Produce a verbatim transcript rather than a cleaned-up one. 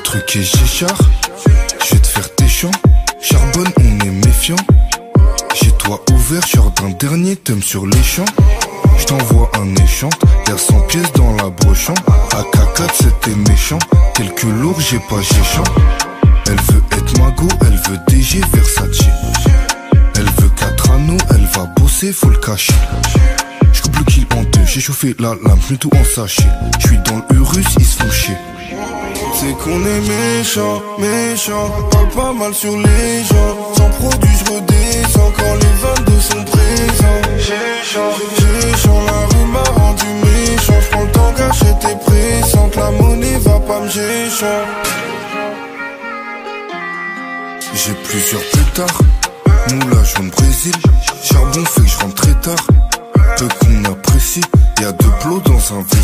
truc et j'écharpe. Je vais te faire tes champs. Charbonne, on est méfiant. J'ai toi ouvert, genre d'un dernier thème sur les champs. J't'envoie un échant, y'a cent pièces dans la brochant. A K quatre c'était méchant, quelques lourds j'ai pas géchant. Elle veut être mago, elle veut D G Versace. Elle veut quatre anneaux, elle va bosser, faut le cacher. J'coupe le kill en deux, j'ai chauffé la lame, j'mets tout en sachet. J'suis dans le Urus, ils se font chier. C'est qu'on est méchant, méchant. Parle pas mal sur les gens. Sans produit j'redescends quand les vingt-deux sont présents. J'échange, j'échange, la rue m'a rendu méchant. J'prends le temps car j'étais pressante. La monnaie va pas me j'échange. J'ai plusieurs pétards. Moula jaune Brésil. Charbon fait que j'rentre très tard. Peu qu'on apprécie. Y'a deux plots dans un vaisseau.